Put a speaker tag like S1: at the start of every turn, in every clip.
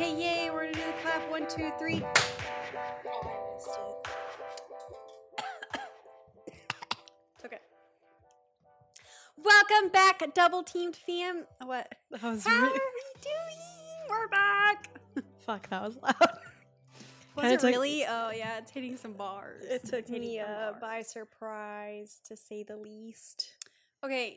S1: Okay, yay, we're gonna do the clap. 1, 2, 3.
S2: Oh, I missed it.
S1: It's okay. Welcome back, Double Teamed fam. What?
S2: That was
S1: How are
S2: really...
S1: we doing? We're back.
S2: Fuck, that was loud.
S1: Was it really? Oh, yeah, it's hitting some bars.
S2: It took me
S1: Hitting some
S2: by
S1: bars.
S2: surprise, to say the least.
S1: Okay,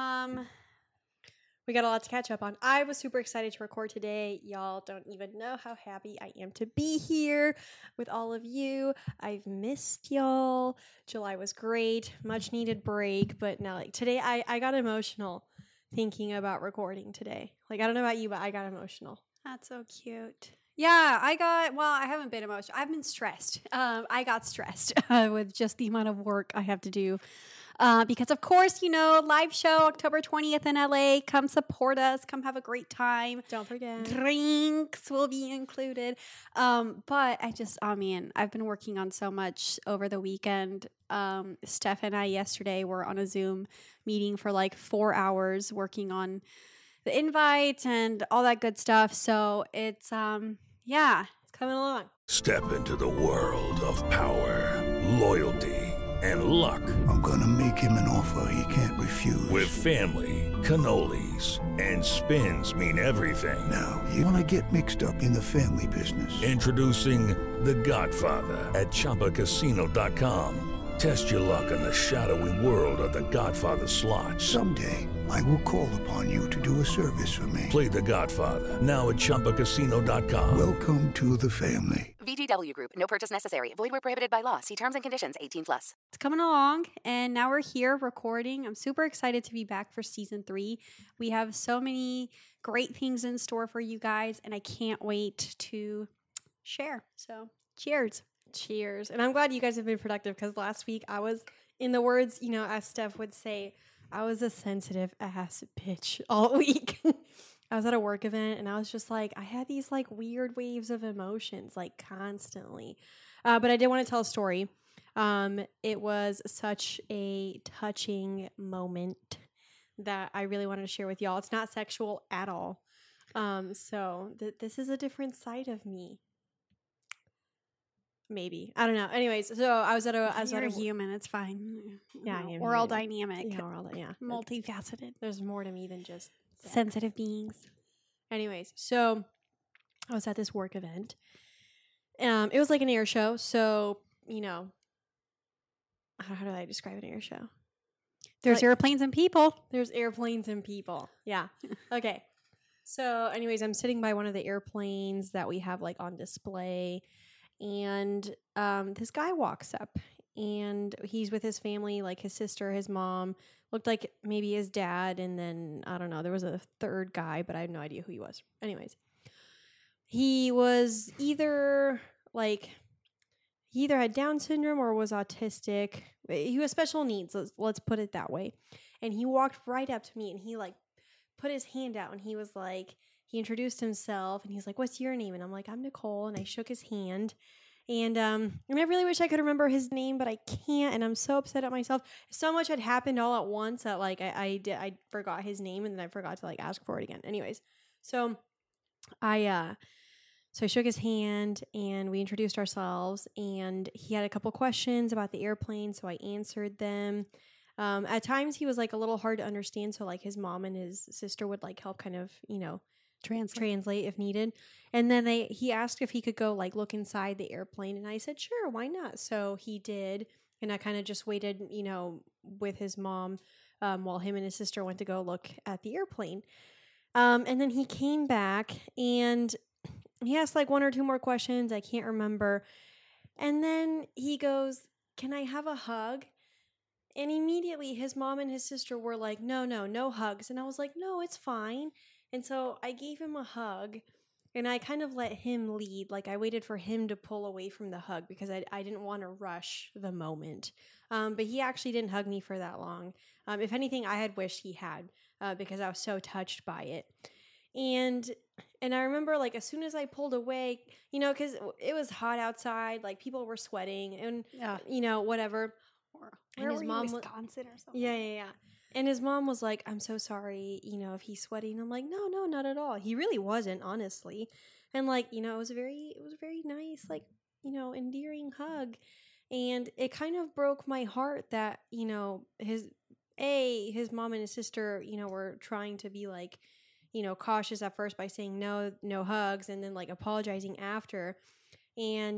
S2: We got a lot to catch up on. I was super excited to record today. Y'all don't even know how happy I am to be here with all of you. I've missed y'all. July was great. Much needed break. But now, like, today I got emotional thinking about recording today. Like, I don't know about you, but I got emotional.
S1: that's so cute. Yeah, I haven't been emotional. I've been stressed. I got stressed with just the amount of work I have to do. Because, of course, live show October 20th in LA. Come support us. Come have a great time.
S2: Don't forget.
S1: Drinks will be included. But I've been working on so much over the weekend. Steph and I yesterday were on a Zoom meeting for like 4 hours working on the invite and all that good stuff. So it's
S2: It's coming along.
S3: Step into the world of power, loyalty, and luck.
S4: I'm gonna make him an offer he can't refuse.
S3: With family, cannolis, and spins mean everything.
S4: Now, you wanna get mixed up in the family business.
S3: Introducing The Godfather at ChumbaCasino.com. Test your luck in the shadowy world of The Godfather slot.
S4: Someday, I will call upon you to do a service for me.
S3: Play The Godfather now at ChumbaCasino.com.
S4: Welcome to the family.
S5: VGW Group. No purchase necessary. Void where prohibited by law. See terms and conditions. 18+.
S1: It's coming along, and now we're here recording. I'm super excited to be back for season 3. We have so many great things in store for you guys, and I can't wait to share. So, cheers.
S2: Cheers. And I'm glad you guys have been productive because last week I was, in the words, as Steph would say, I was a sensitive ass bitch all week. I was at a work event and I was just like, I had these like weird waves of emotions like constantly. But I did want to tell a story. It was such a touching moment that I really wanted to share with y'all. It's not sexual at all. So this is a different side of me. Maybe. I don't know. Anyways, so I was at a
S1: human. It's fine.
S2: Yeah, I am
S1: we're all
S2: human.
S1: dynamic.
S2: Yeah, we're all
S1: Multifaceted.
S2: There's more to me than just sex.
S1: Sensitive beings.
S2: Anyways, so I was at this work event. It was like an air show. So, how do I describe an air show?
S1: There's airplanes and people.
S2: There's airplanes and people. Yeah. Okay. So, anyways, I'm sitting by one of the airplanes that we have like on display. And this guy walks up and he's with his family, like his sister, his mom, looked like maybe his dad. And then, I don't know, there was a third guy, but I have no idea who he was. Anyways, he was either had Down syndrome or was autistic. He was special needs. Let's put it that way. And he walked right up to me and he like put his hand out and he was like, he introduced himself and he's like, what's your name? And I'm like, I'm Nicole. And I shook his hand. And I really wish I could remember his name, but I can't. And I'm so upset at myself. So much had happened all at once that like I forgot his name and then I forgot to like ask for it again. Anyways, so I shook his hand and we introduced ourselves and he had a couple questions about the airplane. So I answered them. At times he was like a little hard to understand. So like his mom and his sister would like help kind of, translate if needed. And then he asked if he could go like look inside the airplane and I said, sure, why not? So he did. And I kind of just waited, with his mom while him and his sister went to go look at the airplane. And then he came back and he asked like 1 or 2 more questions. I can't remember. And then he goes, can I have a hug? And immediately his mom and his sister were like, no hugs. And I was like, no, it's fine. And so I gave him a hug and I kind of let him lead. Like I waited for him to pull away from the hug because I didn't want to rush the moment. But he actually didn't hug me for that long. If anything, I had wished he had because I was so touched by it. And I remember like as soon as I pulled away, because it was hot outside, like people were sweating and, whatever.
S1: Where
S2: his
S1: were
S2: mom
S1: you, Wisconsin or something?
S2: Yeah. And his mom was like, I'm so sorry, if he's sweating. I'm like, no, not at all. He really wasn't, honestly. And like, you know, it was a very nice, like, you know, endearing hug. And it kind of broke my heart that, you know, his mom and his sister, you know, were trying to be like, you know, cautious at first by saying no hugs, and then like apologizing after. And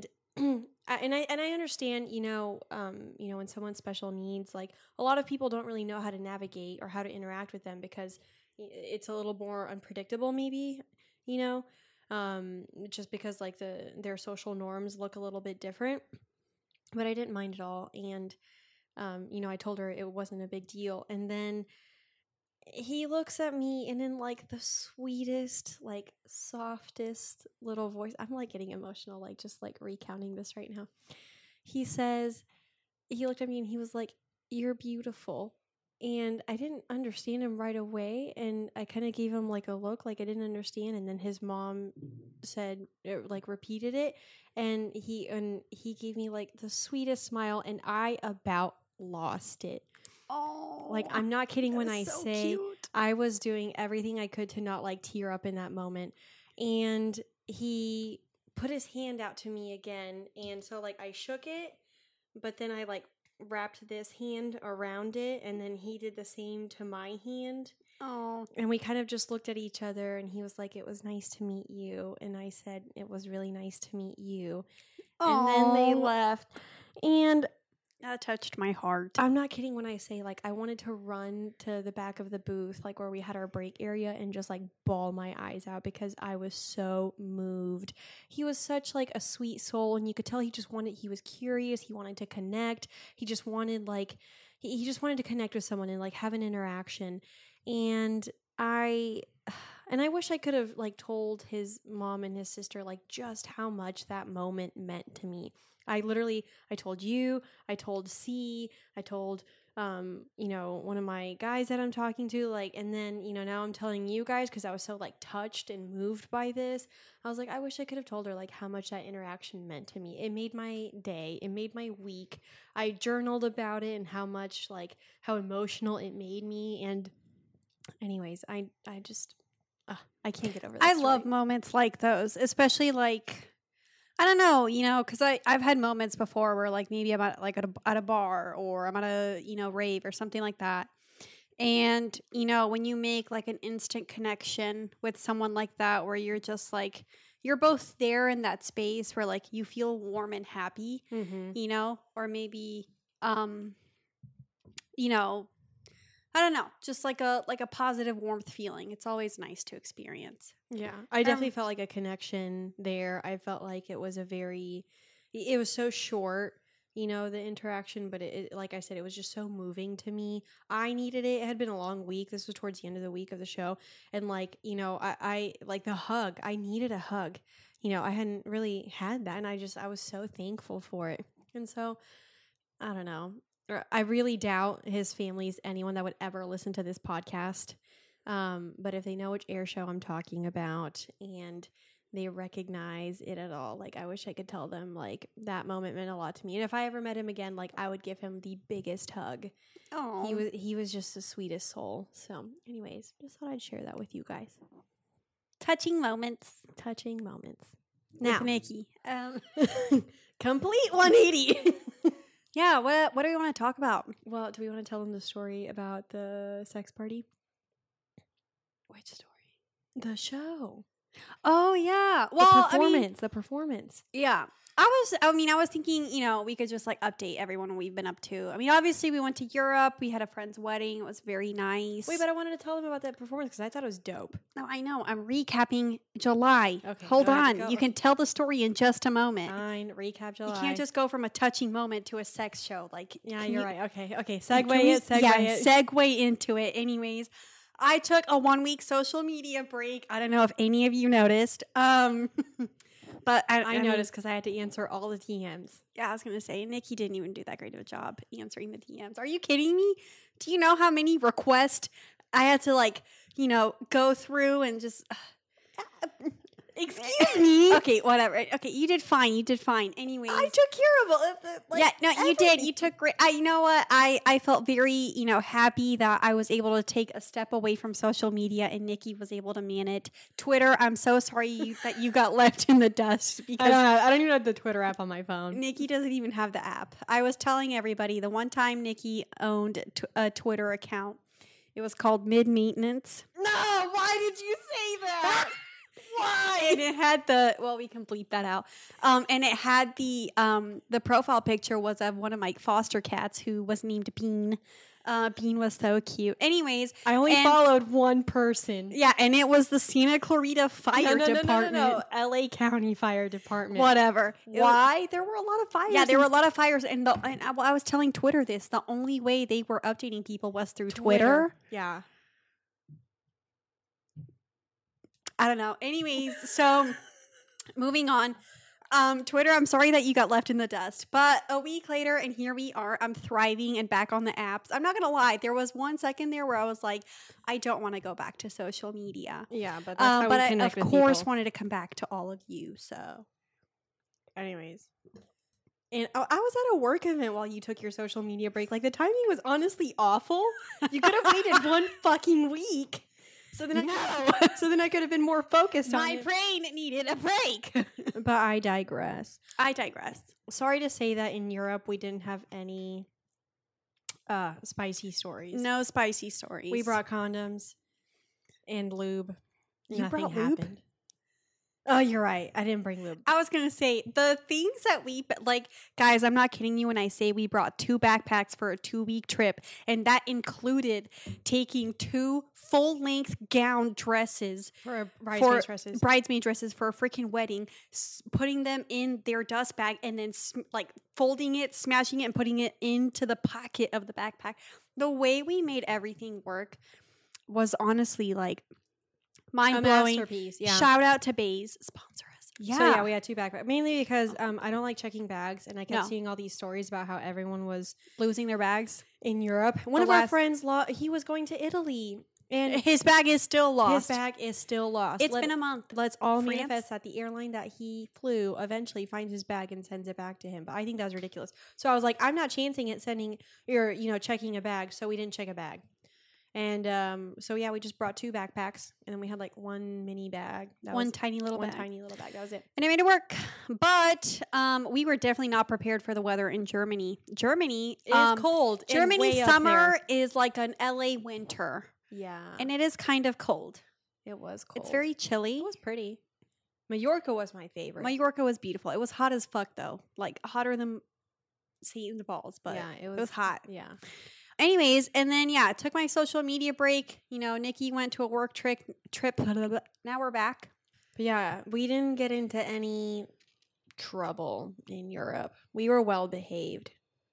S2: I understand, you know, when someone's special needs, like a lot of people don't really know how to navigate or how to interact with them because it's a little more unpredictable, maybe, you know, just because like their social norms look a little bit different. But I didn't mind at all, and you know, I told her it wasn't a big deal, and then he looks at me and in like the sweetest, like softest little voice. I'm like getting emotional, like just like recounting this right now. He looked at me and he was like, "You're beautiful." And I didn't understand him right away. And I kind of gave him like a look like I didn't understand. And then his mom said, like repeated it. And he gave me like the sweetest smile. And I about lost it.
S1: Oh,
S2: Like, I'm not kidding when I
S1: so
S2: say
S1: cute.
S2: I was doing everything I could to not like tear up in that moment. And he put his hand out to me again. And so like I shook it, but then I like wrapped this hand around it. And then he did the same to my hand.
S1: Oh,
S2: And we kind of just looked at each other, and he was like, "It was nice to meet you." And I said, "It was really nice to meet you." And then they left. And
S1: that touched my heart.
S2: I'm not kidding when I say, like, I wanted to run to the back of the booth, like where we had our break area, and just like bawl my eyes out because I was so moved. He was such like a sweet soul, and you could tell he was curious. He wanted to connect. He just wanted like, he just wanted to connect with someone and like have an interaction. And I wish I could have like told his mom and his sister like just how much that moment meant to me. I told you, I told C, I told, you know, one of my guys that I'm talking to, like, and then, you know, now I'm telling you guys because I was so like touched and moved by this. I was like, I wish I could have told her like how much that interaction meant to me. It made my day. It made my week. I journaled about it and how emotional it made me. And anyways, I just, I can't get over that.
S1: I love moments like those, especially like, I don't know, you know, because I've had moments before where like maybe I'm at a bar or I'm at a, you know, rave or something like that. And, you know, when you make like an instant connection with someone like that, where you're just like, you're both there in that space where like you feel warm and happy, you know, or maybe, you know, I don't know, just like a positive warmth feeling. It's always nice to experience.
S2: Yeah, I definitely felt like a connection there. I felt like it was so short, you know, the interaction, but it like I said, it was just so moving to me. I needed it. It had been a long week. This was towards the end of the week of the show. And like, you know, I like the hug. I needed a hug. You know, I hadn't really had that. And I was so thankful for it. And so, I don't know. I really doubt his family's anyone that would ever listen to this podcast. But if they know which air show I'm talking about and they recognize it at all, like I wish I could tell them like that moment meant a lot to me. And if I ever met him again, like I would give him the biggest hug.
S1: Oh,
S2: He was just the sweetest soul. So anyways, just thought I'd share that with you guys.
S1: touching moments.
S2: Touching moments.
S1: Now,
S2: Now,
S1: Nikki.
S2: complete 180.
S1: Yeah, what do we want to talk about?
S2: Well, do we want to tell them the story about the sex party?
S1: Which story?
S2: The show.
S1: Oh yeah. Well,
S2: The performance.
S1: yeah. I was thinking, you know, we could just like update everyone what we've been up to. I mean, obviously we went to Europe. We had a friend's wedding. It was very nice.
S2: Wait, but I wanted to tell them about that performance because I thought it was dope.
S1: No, I know. I'm recapping July.
S2: Okay,
S1: Hold
S2: go ahead,
S1: on.
S2: go.
S1: You can tell the story in just a moment.
S2: Fine, recap July.
S1: You can't just go from a touching moment to a sex show. Like,
S2: Yeah,
S1: can
S2: you're
S1: you-
S2: right. Okay.
S1: can
S2: Segue
S1: we-
S2: it.
S1: segue into it. Anyways, I took a 1 week social media break. I don't know if any of you noticed. But
S2: I
S1: mean,
S2: noticed because I had to answer all the DMs.
S1: Yeah, I was going to say, Nikki didn't even do that great of a job answering the DMs. Are you kidding me? Do you know how many requests I had to, like, you know, go through and just...
S2: Excuse me.
S1: Okay, whatever. Okay, you did fine. You did fine. Anyways.
S2: I took care of it.
S1: Yeah, no, you did. You took great. You know what? I felt very, happy that I was able to take a step away from social media and Nikki was able to man it. Twitter, I'm so sorry that you got left in the dust because
S2: I don't even have the Twitter app on my phone.
S1: Nikki doesn't even have the app. I was telling everybody the one time Nikki owned a Twitter account, it was called Mid Maintenance.
S2: No, why did you say that? Why?
S1: And it had we can bleep that out. And it had the profile picture was of one of my foster cats who was named Bean. Bean was so cute. Anyways,
S2: I only followed one person.
S1: Yeah, and it was the Santa Clarita Fire Department.
S2: No, LA County Fire Department.
S1: Whatever.
S2: Why? There were a lot of fires.
S1: Yeah, there were a lot of fires, and I was telling Twitter this. The only way they were updating people was through Twitter.
S2: Yeah.
S1: I don't know. Anyways, so moving on. Twitter, I'm sorry that you got left in the dust, but a week later, and here we are. I'm thriving and back on the apps. I'm not gonna lie. There was 1 second there where I was like, I don't want to go back to social media.
S2: Yeah, but that's how we connect
S1: of
S2: with
S1: course
S2: people.
S1: wanted to come back to all of you. So,
S2: anyways. And I was at a work event while you took your social media break. Like, the timing was honestly awful. You could have waited 1 fucking week. So then I could have been more focused on
S1: my
S2: it.
S1: brain needed a break.
S2: But I digress.
S1: I digress.
S2: Sorry to say that in Europe we didn't have any spicy stories.
S1: No spicy stories.
S2: We brought condoms and lube.
S1: You
S2: Nothing
S1: brought lube?
S2: happened. Oh, you're right. I didn't bring lube.
S1: I was going to say, the things that guys, I'm not kidding you when I say we brought 2 backpacks for a 2-week trip, and that included taking 2 full-length gown dresses
S2: For
S1: bridesmaid dresses for a freaking wedding, putting them in their dust bag, and then folding it, smashing it, and putting it into the pocket of the backpack. The way we made everything work was honestly mind-blowing.
S2: masterpiece. Yeah.
S1: Shout out to Bays. Sponsor us.
S2: So yeah, we had 2 backpacks. Mainly because I don't like checking bags, and I kept seeing all these stories about how everyone was
S1: losing their bags.
S2: in Europe. One of our friends, he was going to Italy, and
S1: His bag is still lost.
S2: his bag is still lost.
S1: It's been a month.
S2: Let's all
S1: France?
S2: manifest that the airline that he flew eventually finds his bag and sends it back to him. But I think that was ridiculous. So I was like, I'm not chancing it sending or checking a bag. So we didn't check a bag. And so yeah, we just brought 2 backpacks, and then we had 1 mini bag.
S1: One tiny little bag.
S2: That was it.
S1: And it made it work. But we were definitely not prepared for the weather in Germany. Germany
S2: It's cold. and
S1: Germany
S2: way up
S1: summer
S2: there.
S1: is like an LA winter.
S2: Yeah,
S1: And it is kind of cold.
S2: it was cold.
S1: It's very chilly.
S2: It was pretty. Mallorca was my favorite.
S1: Mallorca was beautiful. It was hot as fuck though. Hotter than Satan's balls, but
S2: yeah,
S1: it was hot.
S2: Yeah.
S1: Anyways, and then I took my social media break. Nikki went to a work trip. Now we're back.
S2: But yeah, we didn't get into any trouble in Europe. We were well behaved.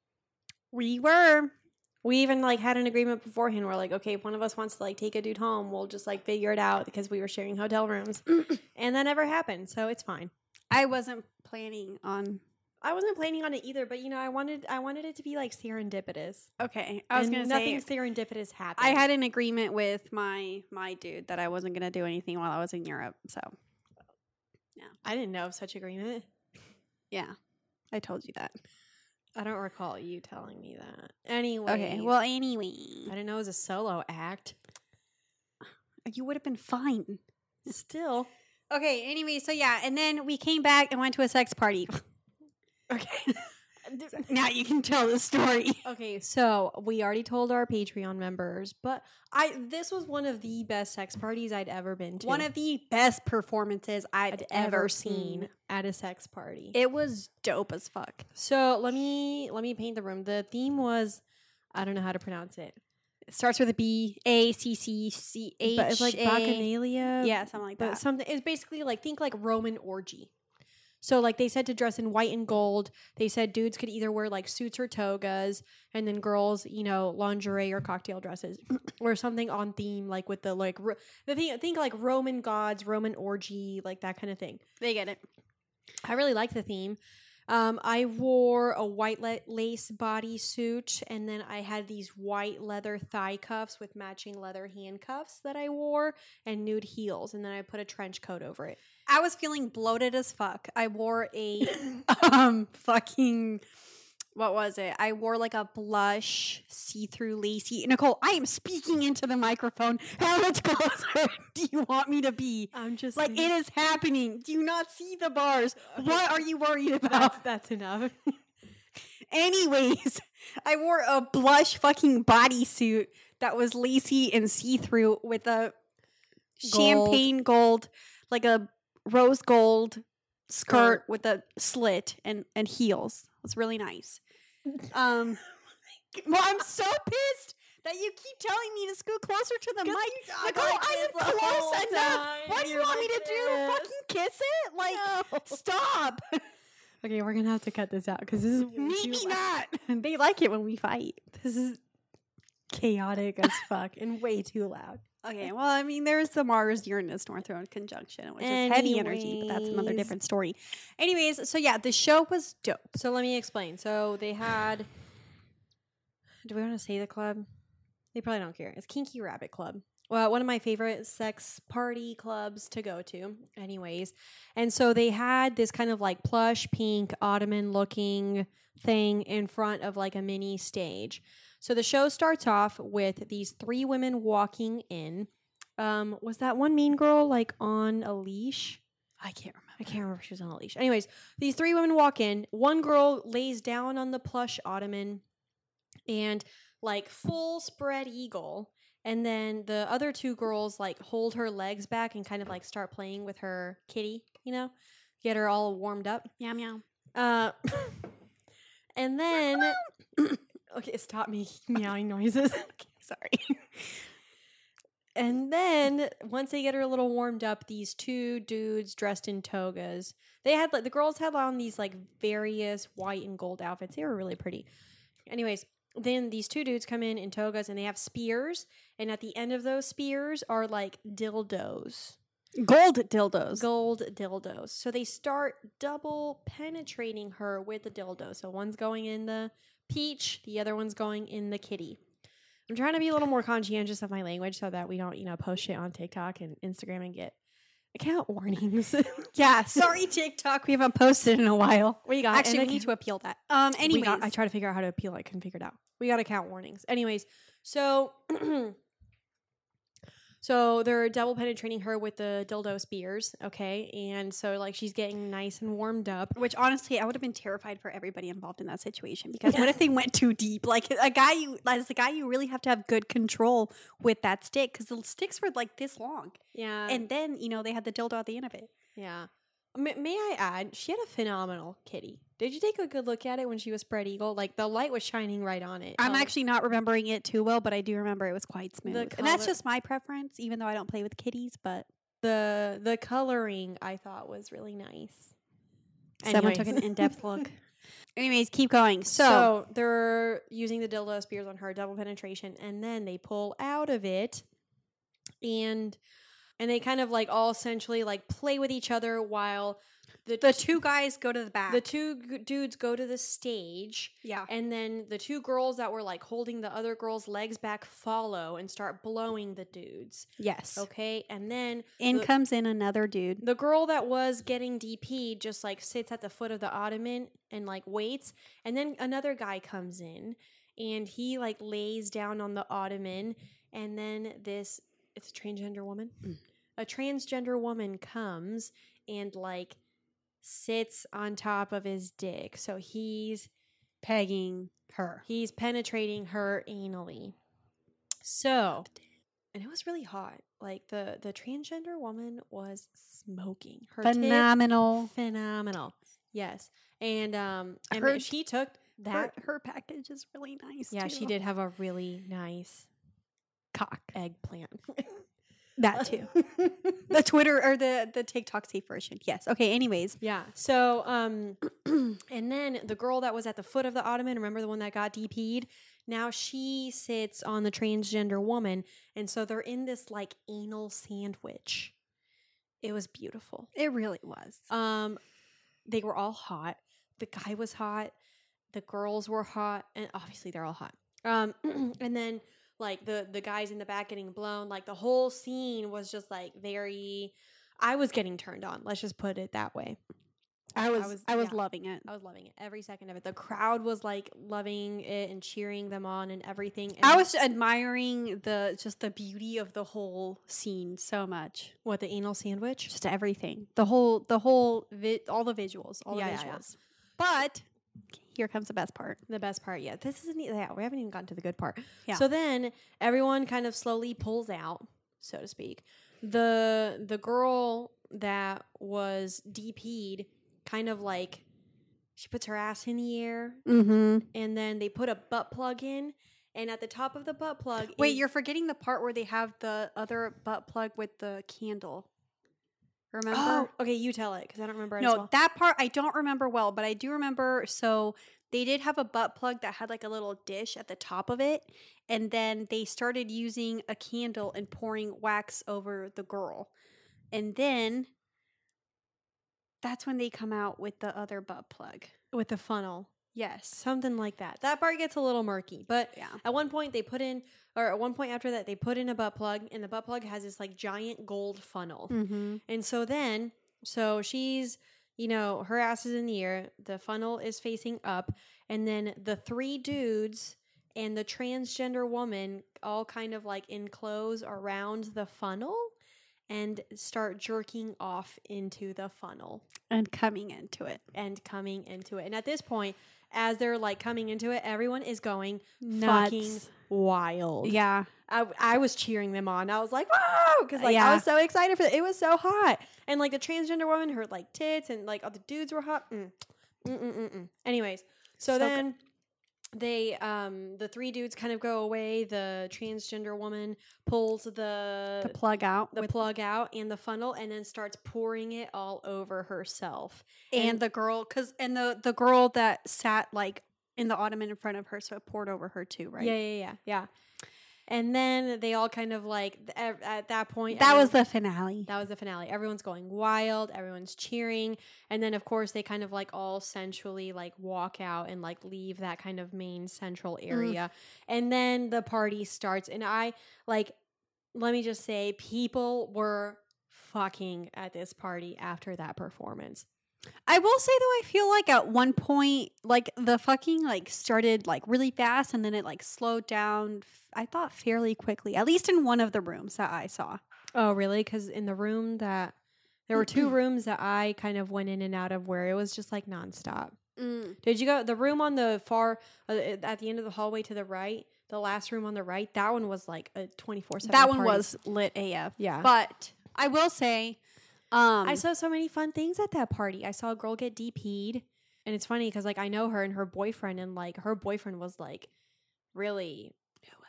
S1: We were.
S2: We even had an agreement beforehand. We're like, okay, if one of us wants to take a dude home, we'll just figure it out because we were sharing hotel rooms. And that never happened, so it's fine.
S1: I wasn't planning on
S2: it either, but I wanted it to be serendipitous.
S1: Okay, I was gonna say
S2: nothing serendipitous happened.
S1: I had an agreement with my dude that I wasn't gonna do anything while I was in Europe. So, yeah,
S2: I didn't know of such agreement.
S1: yeah, I told you that.
S2: I don't recall you telling me that. Anyway,
S1: Okay, well, anyway,
S2: I didn't know it was a solo act.
S1: you would have been fine.
S2: Still,
S1: Okay, anyway, so yeah, and then we came back and went to a sex party.
S2: okay.
S1: Now you can tell the story.
S2: Okay, so we already told our Patreon members, but this was one of the best sex parties I'd ever been to.
S1: One of the best performances I'd ever seen
S2: at a sex party.
S1: It was dope as fuck.
S2: So let me paint the room. The theme was, I don't know how to pronounce it.
S1: It starts with a B, A-C-C-C-H.
S2: But it's Bacchanalia.
S1: Yeah, something like
S2: But
S1: that.
S2: something, it's basically think Roman orgy. So they said to dress in white and gold. They said dudes could either wear suits or togas, and then girls, lingerie or cocktail dresses, or something on theme, with the the thing. Think Roman gods, Roman orgy, that kind of thing.
S1: They get it.
S2: I really like the theme. I wore a white lace bodysuit, and then I had these white leather thigh cuffs with matching leather handcuffs that I wore, and nude heels, and then I put a trench coat over it.
S1: I was feeling bloated as fuck. I wore a fucking what was it? I wore like a blush see-through lacy. Nicole, I am speaking into the microphone. How much closer do you want me to be?
S2: I'm just
S1: Like, it is happening. Do you not see the bars? What are you worried about?
S2: That's enough.
S1: Anyways, I wore a blush fucking bodysuit that was lacy and see-through with a champagne gold, like a rose gold skirt with a slit and heels. It was really nice. Well, I'm so pissed that you keep telling me to scoot closer to the mic. Nicole, I am close enough. What do you want me to do? Fucking kiss it? Like, stop.
S2: Okay, we're gonna have to cut this out because this is
S1: Maybe not. They like it when we fight.
S2: This is chaotic as fuck and way too loud.
S1: Okay, well, I mean, there's the Mars Uranus North Node conjunction, which is heavy energy, but that's another different story. Anyways, so yeah, the show was dope.
S2: So let me explain. So they had. Do we want to say the club? They probably don't care. It's Kinky Rabbit Club. Well, one of my favorite sex party clubs to go to, anyways. And so they had this kind of like plush pink ottoman looking thing in front of like a mini stage. So the show starts off with these 3 women walking in. Was that one mean girl like on a leash?
S1: I can't remember.
S2: I can't remember if she was on a leash. Anyways, these 3 women walk in. One girl lays down on the plush ottoman and like full spread eagle. And then the other 2 girls like hold her legs back and kind of like start playing with her kitty, you know, get her all warmed up.
S1: Meow meow.
S2: And then, okay, stop making meowing noises.
S1: Okay, sorry.
S2: And then once they get her a little warmed up, these 2 dudes dressed in togas. They had like the girls had on these like various white and gold outfits. They were really pretty. Anyways, then these 2 dudes come in togas and they have spears, and at the end of those spears are like dildos.
S1: Gold dildos.
S2: Gold dildos. So they start double penetrating her with the dildo. So one's going in the peach, the other one's going in the kitty. I'm trying to be a little more conscientious of my language so that we don't, post shit on TikTok and Instagram and get account warnings.
S1: Yeah, sorry TikTok, we haven't posted in a while.
S2: We got
S1: Actually, we need to appeal that. Anyways,
S2: I try to figure out how to appeal it. I couldn't figure it out. We got account warnings. Anyways, so so they're double penetrating her with the dildo spears, okay? And so like she's getting nice and warmed up.
S1: which honestly, I would have been terrified for everybody involved in that situation, because what if they went too deep? Like as a guy, you really have to have good control with that stick, because the sticks were like this long,
S2: Yeah.
S1: and then they had the dildo at the end of it.
S2: Yeah. May I add, she had a phenomenal kitty. Did you take a good look at it when she was spread eagle? Like, the light was shining right on it.
S1: I'm actually not remembering it too well, but I do remember it was quite smooth. And that's
S2: color-
S1: just my preference, even though I don't play with kitties, but
S2: the coloring I thought was really nice.
S1: someone
S2: Anyways.
S1: took an in-depth look. Anyways, keep going.
S2: So they're using the dildo spears on her, double penetration, and then they pull out of it, and they kind of like all essentially like play with each other while the
S1: 2 guys go to the back.
S2: The 2 dudes go to the stage.
S1: Yeah.
S2: And then the 2 girls that were like holding the other girls' legs back follow and start blowing the dudes.
S1: Yes.
S2: Okay. And then
S1: In comes in another dude.
S2: the girl that was getting DP'd just like sits at the foot of the ottoman and like waits. And then another guy comes in and he like lays down on the ottoman. And then it's a transgender woman. A transgender woman comes and like sits on top of his dick. So he's
S1: Pegging her.
S2: He's penetrating her anally. So, and it was really hot. Like the transgender woman was smoking. Her tits,
S1: Phenomenal.
S2: phenomenal. Yes. And
S1: Her-
S2: she took that.
S1: Her package is really nice.
S2: Yeah,
S1: too.
S2: she did have a really nice
S1: Cock.
S2: eggplant.
S1: That too. The Twitter or the TikTok safe version. Yes. Okay. Anyways.
S2: Yeah. So, and then the girl that was at the foot of the ottoman, remember the one that got DP'd? Now she sits on the transgender woman. And so they're in this like anal sandwich. It was beautiful.
S1: It really was.
S2: They were all hot. the guy was hot, the girls were hot, and obviously they're all hot. And then like the guys in the back getting blown, like the whole scene was just like very. I was getting turned on. Let's just put it that way.
S1: I was
S2: yeah.
S1: loving it.
S2: I was loving it every second of it. The crowd was like loving it and cheering them on and everything. And
S1: I was admiring the beauty of the whole scene so much.
S2: what, the anal sandwich?
S1: Just everything. all the visuals, all
S2: Yeah,
S1: the
S2: yeah,
S1: visuals. But here comes the best part.
S2: The best part, yeah. This isn't. Yeah, we haven't even gotten to the good part.
S1: Yeah.
S2: So then everyone kind of slowly pulls out, so to speak. The girl that was DP'd kind of like she puts her ass in the air,
S1: Mm-hmm.
S2: and then they put a butt plug in, and at the top of the butt plug,
S1: Wait, you're forgetting the part where they have the other butt plug with the candle. Remember?
S2: Oh, okay. You tell it because I don't remember it. as
S1: No,
S2: well.
S1: that part I don't remember well, but I do remember. So they did have a butt plug that had like a little dish at the top of it, and then they started using a candle and pouring wax over the girl, and then that's when they come out with the other butt plug.
S2: with the funnel,
S1: Yes.
S2: something like that. That part gets a little murky, but
S1: Yeah.
S2: at one point at one point after that, they put in a butt plug, and the butt plug has this like giant gold funnel.
S1: Mm-hmm.
S2: And so she's, her ass is in the air, the funnel is facing up, and then the three dudes and the transgender woman all kind of like enclose around the funnel and start jerking off into the funnel
S1: And coming into it.
S2: and coming into it. And at this point, as they're like coming into it, everyone is going
S1: Nuts.
S2: fucking wild.
S1: Yeah.
S2: I was cheering them on. I was like, "Whoa!" Because like
S1: Yeah.
S2: I was so excited for it. It was so hot, and like the transgender woman, her like tits, and like all the dudes were hot. Anyways, so then
S1: good.
S2: they the three dudes kind of go away. The transgender woman pulls
S1: The plug out.
S2: the plug out and the funnel, and then starts pouring it all over herself.
S1: and the girl, and the girl that sat like in the ottoman in front of her, so it poured over her too, right?
S2: Yeah. And then they all kind of like at that point.
S1: That was
S2: everyone-
S1: the finale.
S2: That was the finale. Everyone's going wild. Everyone's cheering. And then, of course, they kind of like all sensually like walk out and like leave that kind of main central area. And then the party starts. And let me just say, people were fucking at this party after that performance.
S1: I will say though, I feel like at one point, like the fucking like started like really fast, and then it like slowed down. I thought fairly quickly, at least in one of the rooms that I saw.
S2: Oh, really? Because in the room there were two rooms that I kind of went in and out of where it was just like nonstop. Did you go the room on the far at the end of the hallway to the right? The last room on the right, that one was like a 24/7.
S1: That one
S2: party.
S1: was lit AF.
S2: Yeah.
S1: But I will say,
S2: I saw so many fun things at that party. I saw a girl get DP'd, and it's funny because like I know her and her boyfriend, and like her boyfriend was like really. Who was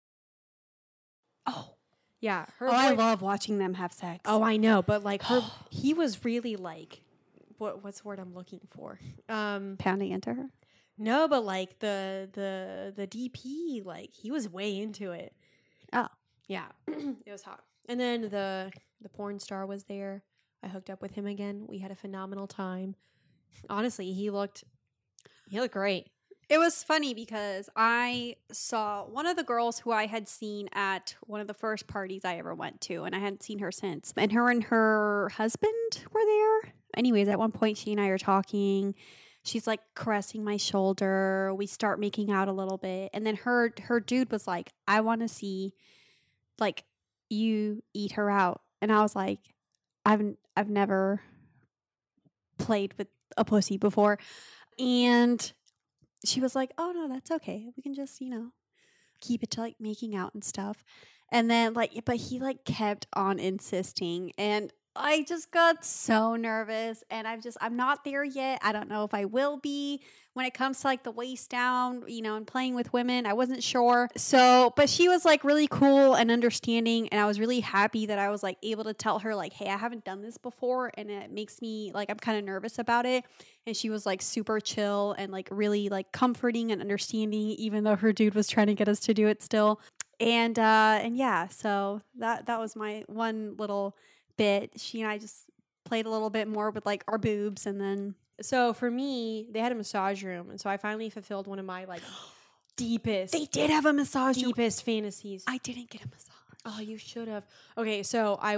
S2: it? Oh, yeah.
S1: I love watching them have sex.
S2: Oh, I know, but like he was really like, what's the word I'm looking for?
S1: Pounding into her.
S2: No, but like the DP, like he was way into it.
S1: Oh.
S2: Yeah, it was hot. And then the porn star was there. I hooked up with him again. We had a phenomenal time. Honestly, he looked great.
S1: It was funny because I saw one of the girls who I had seen at one of the first parties I ever went to, and I hadn't seen her since. And her husband were there. Anyways, at one point, she and I are talking. She's like caressing my shoulder. We start making out a little bit. And then her dude was like, I want to see like you eat her out. And I was like, I've never played with a pussy before. And she was like, oh no, that's okay. We can just, keep it to like making out and stuff. And then but he like kept on insisting, and I just got so nervous, and I'm not there yet. I don't know if I will be when it comes to like the waist down, and playing with women. I wasn't sure. So, but she was like really cool and understanding, and I was really happy that I was like able to tell her like, hey, I haven't done this before, and it makes me like, I'm kind of nervous about it. And she was like super chill and like really like comforting and understanding, even though her dude was trying to get us to do it still. And yeah, so that was my one little bit. She and I just played a little bit more with like our boobs, and then
S2: So for me, they had a massage room, and so I finally fulfilled one of my like deepest
S1: They did have a massage room.
S2: deepest fantasies.
S1: I didn't get a massage.
S2: Oh, you should have. Okay, so I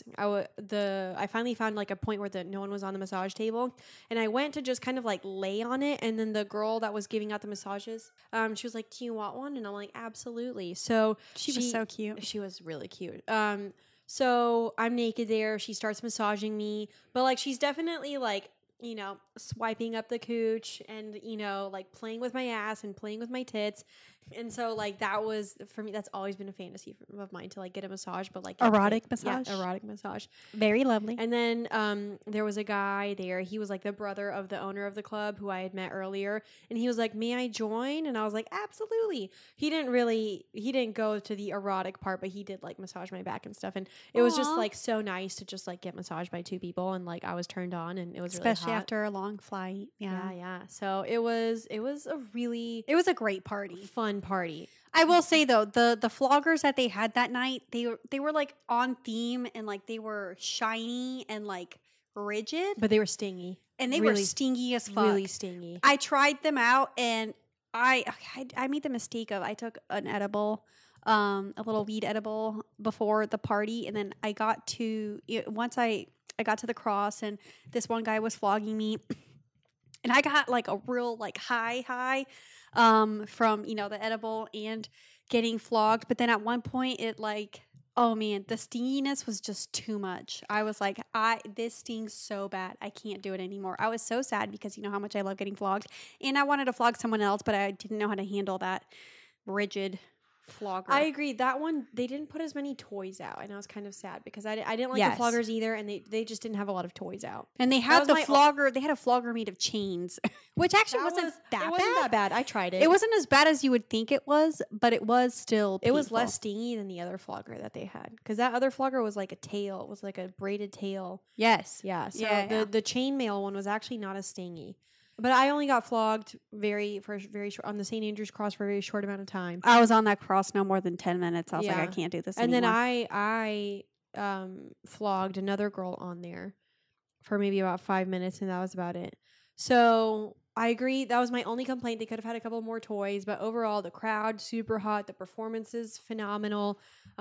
S2: finally found like a point where no one was on the massage table, and I went to just kind of like lay on it, and then the girl that was giving out the massages, she was like, "Do you want one?" And I'm like, "Absolutely." So
S1: She was so cute.
S2: She was really cute. So I'm naked there. She starts massaging me, but like she's definitely like, you know, swiping up the cooch and, you know, like playing with my ass and playing with my tits. And so like that was for me, that's always been a fantasy of mine to like get a massage, but like
S1: Erotic massage?
S2: Yeah, erotic massage.
S1: Very lovely.
S2: And then there was a guy there. He was like the brother of the owner of the club who I had met earlier. And he was like, "May I join?" And I was like, "Absolutely." He didn't go to the erotic part, but he did like massage my back and stuff. And it was just
S1: Aw.
S2: like so nice to just like get massaged by two people. And like I was turned on, and it was
S1: Especially
S2: really hot.
S1: after a long flight. Yeah.
S2: Yeah. So it was a really
S1: It was a great party.
S2: fun party.
S1: I will say though, the floggers that they had that night, they were like on theme and like they were shiny and like rigid,
S2: But they were stingy.
S1: and they were
S2: really-
S1: stingy as fuck.
S2: Really stingy.
S1: I tried them out, and I made the mistake of I took an edible, a little weed edible before the party, and then I got to once I got to the cross, and this one guy was flogging me, and I got like a real like high from, you know, the edible and getting flogged. But then at one point it like, oh man, the stinginess was just too much. I was like, this stings so bad. I can't do it anymore. I was so sad because you know how much I love getting flogged, and I wanted to flog someone else, but I didn't know how to handle that rigid flogger.
S2: I agree. That one, they didn't put as many toys out, and I was kind of sad because I didn't like
S1: Yes.
S2: the floggers either, and they just didn't have a lot of toys out.
S1: And they
S2: That
S1: had
S2: was
S1: the
S2: my-
S1: flogger. They had a flogger made of chains, which actually
S2: It
S1: wasn't that
S2: bad. I tried it.
S1: It wasn't as bad as you would think it was, but it was still.
S2: It was
S1: painful.
S2: less stingy than the other flogger that they had, because that other flogger was like a tail. It was like a braided tail.
S1: Yes.
S2: Yeah. So
S1: Yeah.
S2: the chainmail one was actually not as stingy. But I only got flogged very short on the St. Andrew's Cross for a very short amount of time.
S1: I was on that cross no more than 10 minutes. I was like,
S2: Yeah.
S1: I can't do this
S2: And
S1: anymore.
S2: then I flogged another girl on there for maybe about 5 minutes, and that was about it. So I agree. That was my only complaint. They could have had a couple more toys, but overall, the crowd super hot. The performances phenomenal.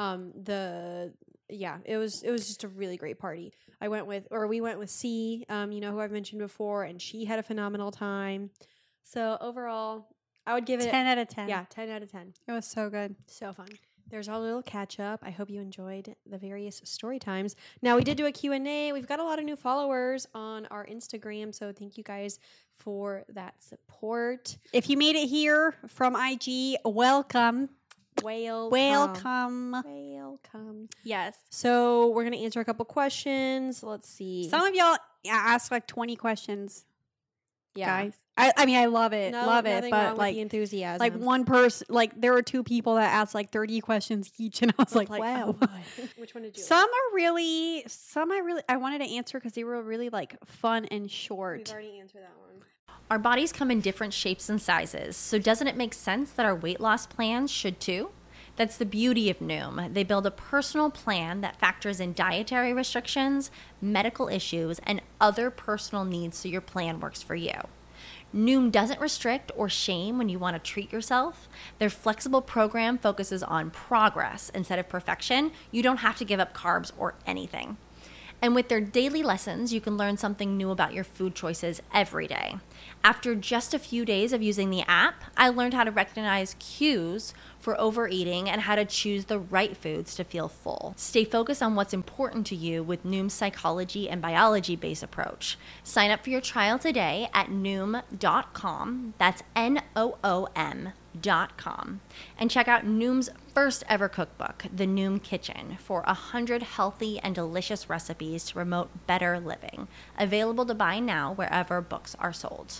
S2: It was just a really great party. We went with C, you know, who I've mentioned before, and she had a phenomenal time. So overall, I would give it
S1: 10 out of 10.
S2: 10 out of 10.
S1: It was so good.
S2: So fun. There's our little catch up. I hope you enjoyed the various story times. Now, we did do a Q&A. We've got a lot of new followers on our Instagram, so thank you guys for that support.
S1: If you made it here from IG, welcome.
S2: Welcome.
S1: Yes.
S2: So we're going to answer a couple questions. Let's see.
S1: Some of y'all ask like 20 questions,
S2: yeah.
S1: guys. I mean, I love it. Love it.
S2: Nothing wrong
S1: But
S2: with
S1: like,
S2: the enthusiasm.
S1: like one person, like there were two people that asked like 30 questions each. And I was like, wow.
S2: oh boy. Which one did you
S1: Some I wanted to answer because they were really like fun and
S2: We've
S1: short.
S2: already answered that one.
S6: Our bodies come in different shapes and sizes, so doesn't it make sense that our weight loss plans should too? That's the beauty of Noom. They build a personal plan that factors in dietary restrictions, medical issues, and other personal needs so your plan works for you. Noom doesn't restrict or shame when you want to treat yourself. Their flexible program focuses on progress instead of perfection. You don't have to give up carbs or anything. And with their daily lessons, you can learn something new about your food choices every day. After just a few days of using the app, I learned how to recognize cues for overeating and how to choose the right foods to feel full. Stay focused on what's important to you with Noom's psychology and biology-based approach. Sign up for your trial today at Noom.com. That's NOOM.com. And check out Noom's first ever cookbook, The Noom Kitchen, for 100 healthy and delicious recipes to promote better living. Available to buy now wherever books are sold.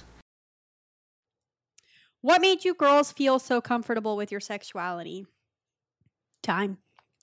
S1: What made you girls feel so comfortable with your sexuality? Time.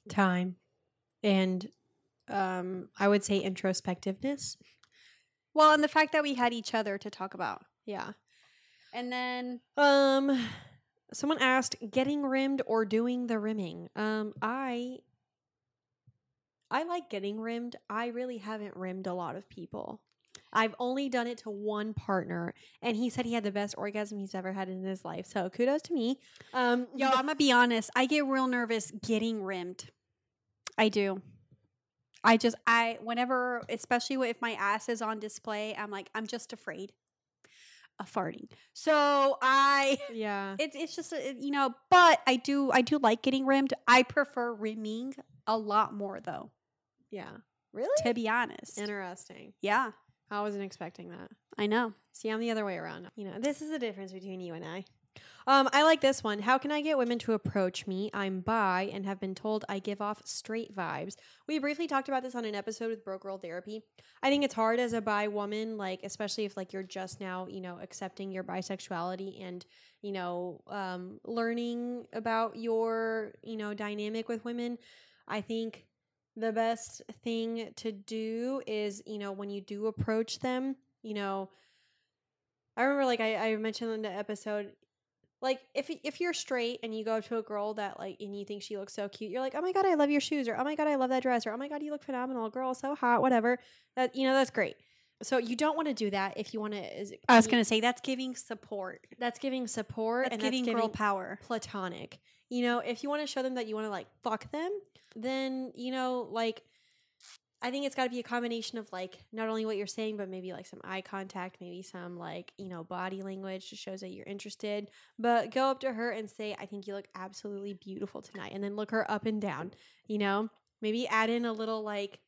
S2: And I would say introspectiveness.
S1: Well, and the fact that we had each other to talk about.
S2: Yeah.
S1: And then
S2: Someone asked, getting rimmed or doing the rimming. I like getting rimmed. I really haven't rimmed a lot of people. I've only done it to one partner, and he said he had the best orgasm he's ever had in his life. So kudos to me.
S1: Yo, I'm gonna be honest. I get real nervous getting rimmed. I do. Whenever, especially if my ass is on display, I'm just afraid of farting. So
S2: yeah.
S1: it's just, but I do like getting rimmed. I prefer rimming a lot more though,
S2: Yeah. Really?
S1: to be honest.
S2: Interesting.
S1: Yeah,
S2: I wasn't expecting that.
S1: I know.
S2: See, I'm the other way around. This is the difference between you and I. I like this one. How can I get women to approach me? I'm bi and have been told I give off straight vibes. We briefly talked about this on an episode with Broke Girl Therapy. I think it's hard as a bi woman, like, especially if like you're just now, accepting your bisexuality and, learning about your, dynamic with women. I think the best thing to do is, when you do approach them, I remember like I mentioned in the episode, like if you're straight and you go up to a girl that like and you think she looks so cute, you're like, oh my God, I love your shoes, or oh my God, I love that dress, or oh my God, you look phenomenal, girl, so hot, whatever. That that's great. So you don't want to do that if you want to.
S1: I was gonna say that's giving support.
S2: That's giving support.
S1: That's
S2: and
S1: giving girl power.
S2: Platonic. If you want to show them that you want to like fuck them, then like I think it's got to be a combination of like not only what you're saying, but maybe like some eye contact, maybe some like, body language that shows that you're interested. But go up to her and say, I think you look absolutely beautiful tonight. And then look her up and down, maybe add in a little like,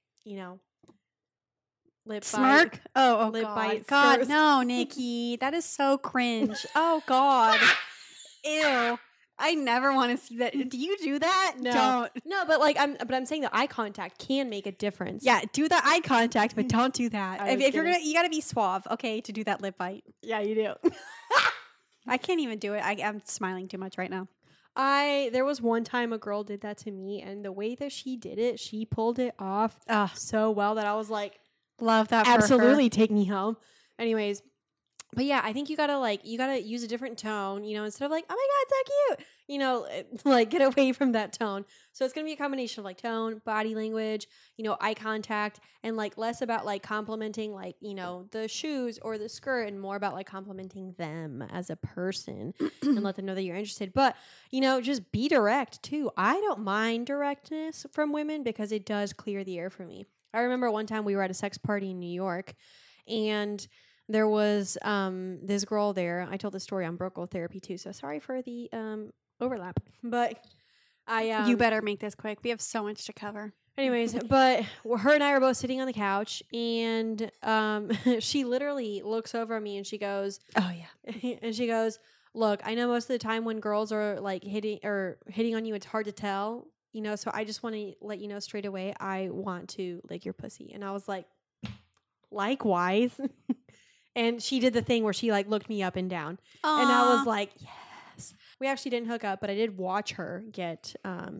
S2: lip
S1: Smirk?
S2: bite.
S1: Oh,
S2: lip
S1: God.
S2: bite.
S1: God,
S2: skirts.
S1: no, Nikki. That is so cringe. Oh, God. Ew. I never want to see that. Do you do that?
S2: No.
S1: Don't.
S2: No, but like I'm saying the eye contact can make a difference.
S1: Yeah, do the eye contact, but don't do that.
S2: I was
S1: If you're
S2: kidding.
S1: you gotta be suave, okay, to do that lip bite.
S2: Yeah, you do.
S1: I can't even do it. I'm smiling too much right now.
S2: There was one time a girl did that to me, and the way that she did it, she pulled it off so well that I was like,
S1: Love that. For her.
S2: absolutely take me home. Anyways, but yeah, I think you gotta use a different tone, instead of like, oh my God, so cute, like get away from that tone. So it's gonna be a combination of like tone, body language, eye contact, and like less about like complimenting like, the shoes or the skirt, and more about like complimenting them as a person and let them know that you're interested. But, just be direct too. I don't mind directness from women because it does clear the air for me. I remember one time we were at a sex party in New York, and there was this girl there. I told the story on Broke Girl Therapy too, so sorry for the overlap. But
S1: You better make this quick. We have so much to cover.
S2: anyways, but her and I were both sitting on the couch, and she literally looks over at me and she goes,
S1: Oh yeah.
S2: and she goes, look, I know most of the time when girls are like hitting on you, it's hard to tell, so I just want to let you know straight away, I want to lick your pussy. And I was like, likewise. And she did the thing where she like looked me up and down.
S1: Aww.
S2: And I was like, yes. We actually didn't hook up, but I did watch her get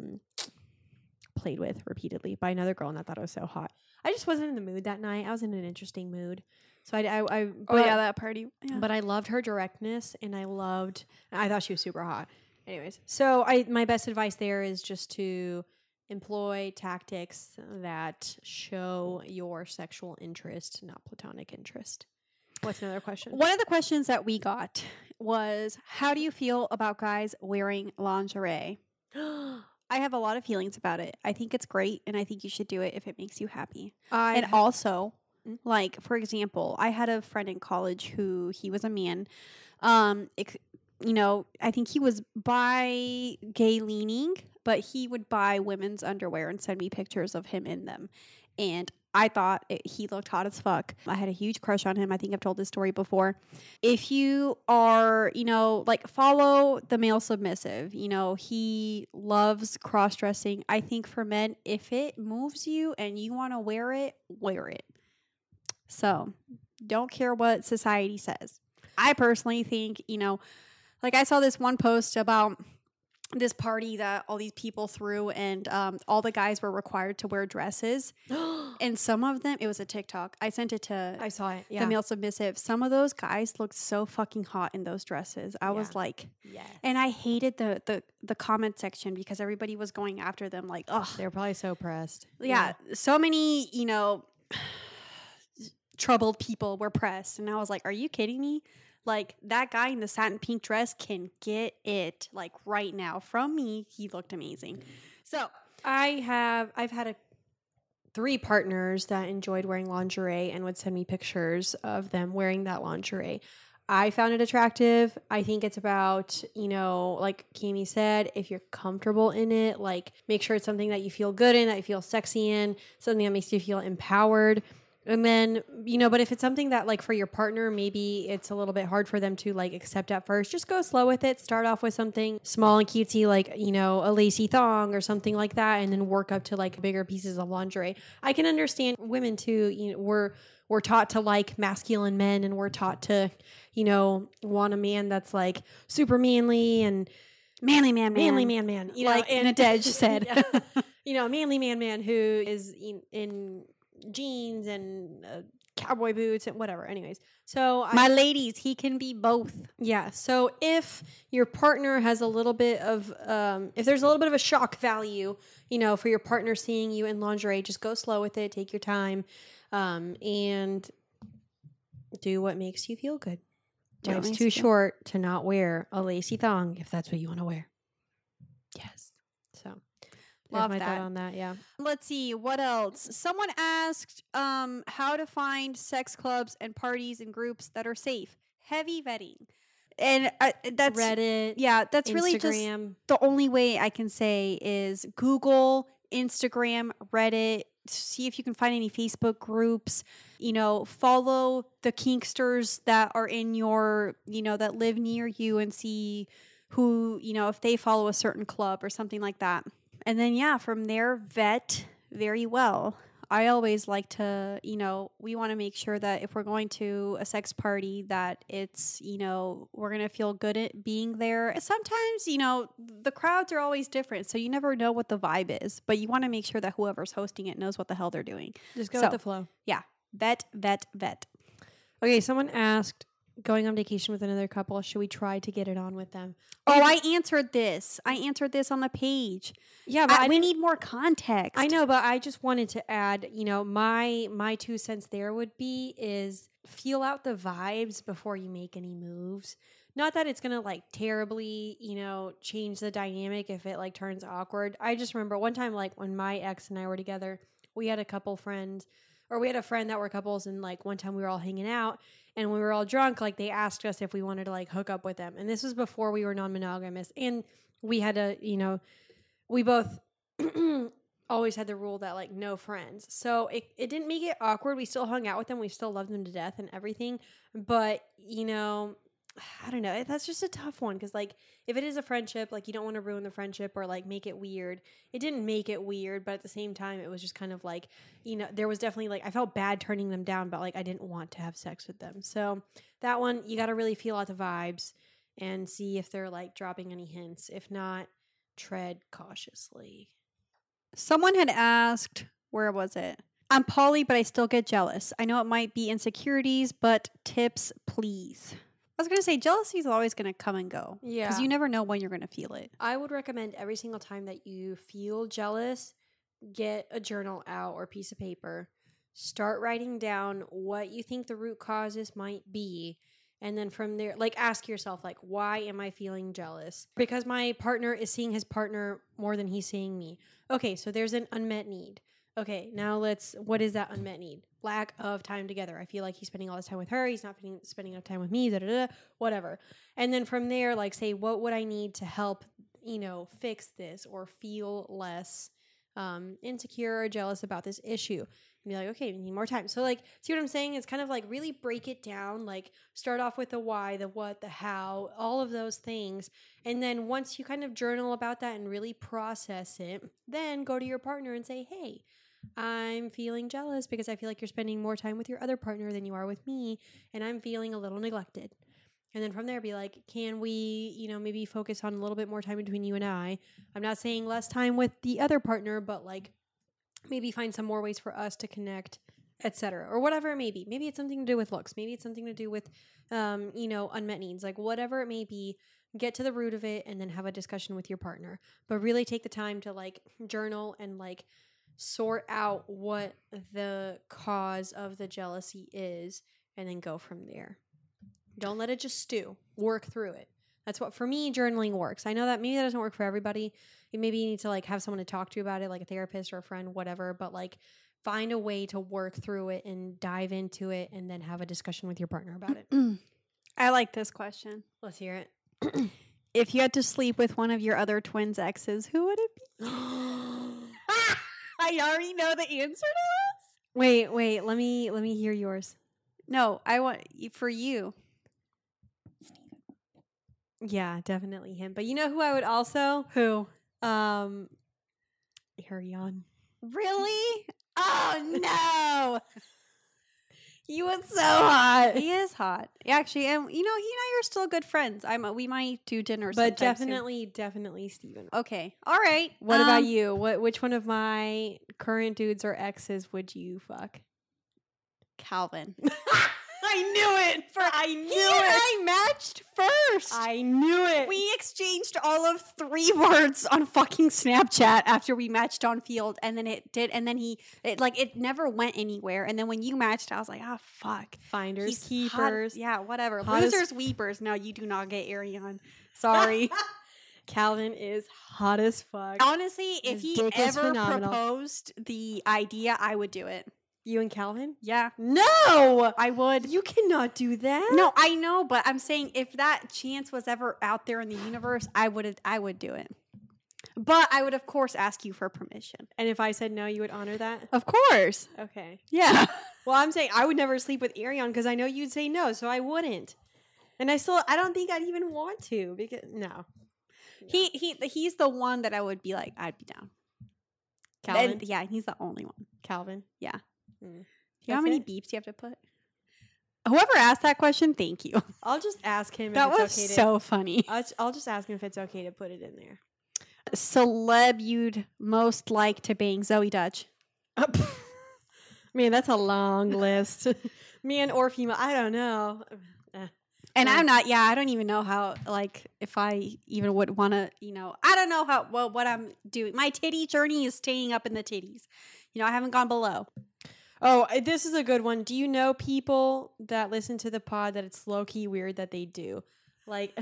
S2: played with repeatedly by another girl, and I thought it was so hot. I just wasn't in the mood that night. I was in an interesting mood. So
S1: that party. Yeah.
S2: but I loved her directness, and I thought she was super hot. Anyways, so my best advice there is just to employ tactics that show your sexual interest, not platonic interest. What's another question?
S1: One of the questions that we got was, how do you feel about guys wearing lingerie? I have a lot of feelings about it. I think it's great, and I think you should do it if it makes you happy. And also, like, for example, I had a friend in college who, he was a man. I think he was gay leaning, but he would buy women's underwear and send me pictures of him in them. And I thought he looked hot as fuck. I had a huge crush on him. I think I've told this story before. If you are, follow the male submissive, he loves cross-dressing. I think for men, if it moves you and you want to wear it, wear it. So don't care what society says. I personally think, I saw this one post about this party that all these people threw, and all the guys were required to wear dresses. And some of them, it was a TikTok. I sent it to
S2: I saw it. Yeah.
S1: the male submissive. Some of those guys looked so fucking hot in those dresses. I was like,
S2: yes.
S1: and I hated the comment section because everybody was going after them like, ugh.
S2: They're probably so pressed.
S1: Yeah. So many, troubled people were pressed. And I was like, are you kidding me? Like, that guy in the satin pink dress can get it, like, right now. From me, he looked amazing. So
S2: I've had 3 partners that enjoyed wearing lingerie and would send me pictures of them wearing that lingerie. I found it attractive. I think it's about, like Cami said, if you're comfortable in it, like make sure it's something that you feel good in, that you feel sexy in, something that makes you feel empowered. And then, but if it's something that like for your partner, maybe it's a little bit hard for them to like accept at first, just go slow with it. Start off with something small and cutesy, like, a lacy thong or something like that, and then work up to like bigger pieces of lingerie. I can understand women too. We're taught to like masculine men, and we're taught to, want a man that's like super manly and
S1: manly man.
S2: Like
S1: Nadej said.
S2: A manly man who is in jeans and cowboy boots and whatever. Anyways, so
S1: my ladies, he can be both.
S2: Yeah. So if your partner has a little bit of, if there's a little bit of a shock value, for your partner seeing you in lingerie, just go slow with it. Take your time, and do what makes you feel good. Life's too short to not wear a lacy thong if that's what you want to wear. Yes. So.
S1: Love
S2: my
S1: that.
S2: thought on that, yeah.
S1: Let's see, what else? Someone asked how to find sex clubs and parties and groups that are safe. Heavy vetting. And that's
S2: Reddit.
S1: Yeah, that's
S2: Instagram.
S1: really just the only way I can say is Google, Instagram, Reddit. See if you can find any Facebook groups. Follow the kinksters that are in your, that live near you, and see who, if they follow a certain club or something like that. And then, from there, vet very well. I always like to, we want to make sure that if we're going to a sex party, that it's, we're going to feel good at being there. Sometimes, the crowds are always different, so you never know what the vibe is. But you want to make sure that whoever's hosting it knows what the hell they're doing.
S2: Just go with the flow.
S1: Yeah. Vet.
S2: Okay, someone asked, going on vacation with another couple, should we try to get it on with them?
S1: Oh, I answered this on the page.
S2: Yeah, but
S1: we need more context.
S2: I know, but I just wanted to add, my 2 cents there would be is feel out the vibes before you make any moves. Not that it's going to like terribly, change the dynamic if it like turns awkward. I just remember one time, like when my ex and I were together, we had a friend that were couples, and like one time we were all hanging out and we were all drunk. Like they asked us if we wanted to like hook up with them. And this was before we were non-monogamous. And we had to, we both always had the rule that like no friends. So it didn't make it awkward. We still hung out with them. We still loved them to death and everything. But, I don't know. That's just a tough one. Cause like if it is a friendship, like you don't want to ruin the friendship or like make it weird. It didn't make it weird, but at the same time, it was just kind of like, there was definitely like, I felt bad turning them down, but like I didn't want to have sex with them. So that one, you got to really feel out the vibes and see if they're like dropping any hints. If not, tread cautiously.
S1: Someone had asked, where was it? I'm poly, but I still get jealous. I know it might be insecurities, but tips, please. I was going to say, jealousy is always going to come and go.
S2: Yeah.
S1: Because you never know when you're going to feel it.
S2: I would recommend every single time that you feel jealous, get a journal out or piece of paper. Start writing down what you think the root causes might be. And then from there, like ask yourself, like, why am I feeling jealous? Because my partner is seeing his partner more than he's seeing me. Okay, so there's an unmet need. Okay, now what is that unmet need? Lack of time together. I feel like he's spending all this time with her. He's not spending enough time with me, whatever. And then from there, like say, what would I need to help, fix this or feel less insecure or jealous about this issue? And be like, okay, we need more time. So like, see what I'm saying? It's kind of like really break it down, like start off with the why, the what, the how, all of those things. And then once you kind of journal about that and really process it, then go to your partner and say, hey, I'm feeling jealous because I feel like you're spending more time with your other partner than you are with me, and I'm feeling a little neglected. And then from there, be like, can we, maybe focus on a little bit more time between you and I? I'm not saying less time with the other partner, but like maybe find some more ways for us to connect, etc. Or whatever it may be. Maybe it's something to do with looks. Maybe it's something to do with, unmet needs. Like whatever it may be, get to the root of it and then have a discussion with your partner. But really take the time to like journal and like sort out what the cause of the jealousy is, and then go from there. Don't let it just stew. Work through it. That's what, for me, journaling works. I know that maybe that doesn't work for everybody. Maybe you need to like have someone to talk to about it, like a therapist or a friend, whatever. But like find a way to work through it and dive into it, and then have a discussion with your partner about it.
S1: I like this question.
S2: Let's hear it.
S1: If you had to sleep with one of your other twins' exes, who would it be? I already know the answer to this.
S2: Wait. Let me hear yours.
S1: No, I want for you.
S2: Yeah, definitely him. But you know who I would also?
S1: Who?
S2: Ariane.
S1: Really? Oh no.
S2: He was so hot.
S1: He is hot. Actually, and you know, he and I are still good friends. We might do dinner
S2: But
S1: sometime
S2: definitely Steven.
S1: soon. Okay. All right.
S2: What about you? Which one of my current dudes or exes would you fuck?
S1: Calvin.
S2: I knew it. I knew
S1: I matched first.
S2: I knew it.
S1: We exchanged all of 3 words on fucking Snapchat after we matched on Field, and then it never went anywhere. And then when you matched, I was like, oh fuck.
S2: Finders,
S1: He's
S2: keepers.
S1: hot. Yeah, whatever.
S2: Hottest-
S1: Losers, weepers. No, you do not get Ariane. Sorry.
S2: Calvin is hot as fuck.
S1: Honestly, if
S2: His
S1: he
S2: dick is
S1: ever
S2: phenomenal.
S1: proposed the idea, I would do it.
S2: You and Calvin?
S1: Yeah,
S2: No,
S1: I would.
S2: you cannot do that.
S1: No, I know, but I'm saying if that chance was ever out there in the universe, I would do it. But I would, of course, ask you for permission.
S2: And if I said no, you would honor that?
S1: Of course.
S2: Okay.
S1: Yeah.
S2: Well, I'm saying I would never sleep with Ariane because I know you'd say no, so I wouldn't. And I don't think I'd even want to because no.
S1: He's the one that I would be like, I'd be down.
S2: Calvin?
S1: And, yeah, he's the only one.
S2: Calvin?
S1: Yeah.
S2: Mm.
S1: Do you know how
S2: That's
S1: many
S2: it?
S1: beeps you have to put? Whoever asked that question, thank you.
S2: I'll just ask him
S1: That
S2: if
S1: was
S2: it's okay to...
S1: so funny.
S2: I'll just ask him if it's okay to put it in there.
S1: Celeb you'd most like to bang? Zoe Dutch.
S2: Man, that's a long list. Man or female, I don't know.
S1: And I'm not, I don't even know how, like, if I even would want to, I don't know what I'm doing. My titty journey is staying up in the titties. I haven't gone below.
S2: Oh, this is a good one. Do you know people that listen to the pod that it's low-key weird that they do? Like,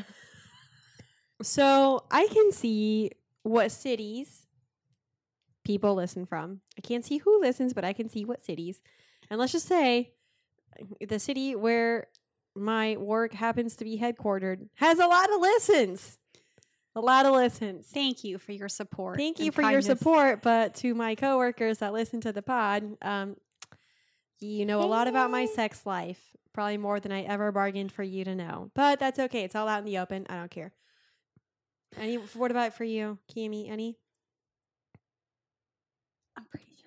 S2: so I can see what cities people listen from. I can't see who listens, but I can see what cities. And let's just say the city where my work happens to be headquartered has a lot of listens. A lot of listens.
S1: Thank you for your support.
S2: Thank you
S1: and
S2: for your
S1: kindness.
S2: support. But to my coworkers that listen to the pod, you know a lot about my sex life. Probably more than I ever bargained for you to know. But that's okay. It's all out in the open. I don't care. What about for you, Cami? Any?
S1: I'm pretty sure.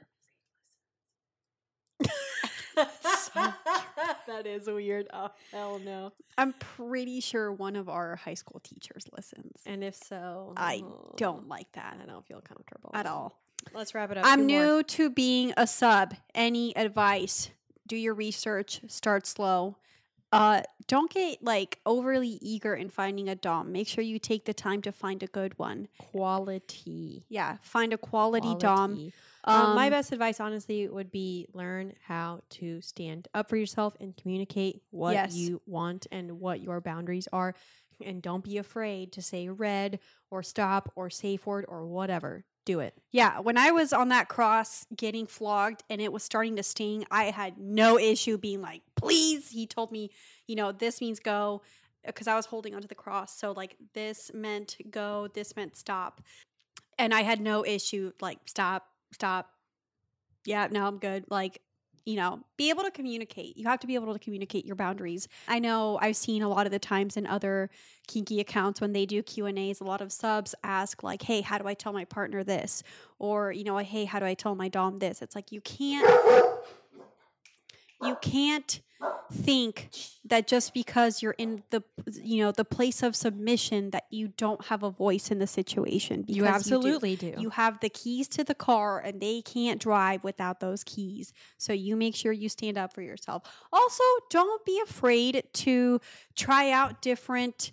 S2: That is weird. Oh, hell no.
S1: I'm pretty sure one of our high school teachers listens.
S2: And if so,
S1: I don't like that
S2: I don't feel comfortable
S1: at all.
S2: Let's wrap it up.
S1: I'm
S2: Two more.
S1: new to being a sub. Any advice? Do your research. Start slow. Don't get overly eager in finding a dom. Make sure you take the time to find a good one.
S2: Quality.
S1: Yeah, find a quality dom.
S2: My best advice, honestly, would be learn how to stand up for yourself and communicate what
S1: Yes.
S2: you want and what your boundaries are. And don't be afraid to say red or stop or safe word or whatever. Do it.
S1: Yeah, when I was on that cross getting flogged and it was starting to sting, I had no issue being like, please. He told me, this means go, because I was holding onto the cross. So this meant go, this meant stop. And I had no issue stop. Yeah, no, I'm good. Be able to communicate. You have to be able to communicate your boundaries. I know I've seen a lot of the times in other kinky accounts when they do Q&As, a lot of subs ask hey, how do I tell my partner this? Or, hey, how do I tell my dom this? It's you can't think that just because you're in the place of submission that you don't have a voice in the situation.
S2: You absolutely do.
S1: You have the keys to the car and they can't drive without those keys. So you make sure you stand up for yourself. Also, don't be afraid to try out different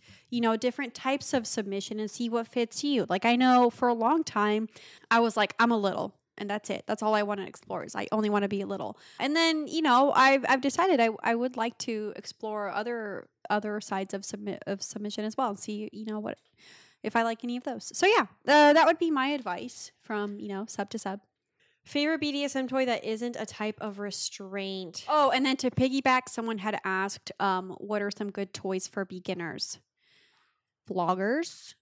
S1: types of submission and see what fits you. I know for a long time I was I'm a little. and that's it. That's all I want to explore. Is I only want to be a little. And then, you know, I've decided I would like to explore other sides of submission as well, and see, you know, what if I like any of those. So yeah, that would be my advice from, you know, sub to sub.
S2: Favorite BDSM toy that isn't a type of restraint.
S1: Oh, and then to piggyback, someone had asked, what are some good toys for beginners? Floggers.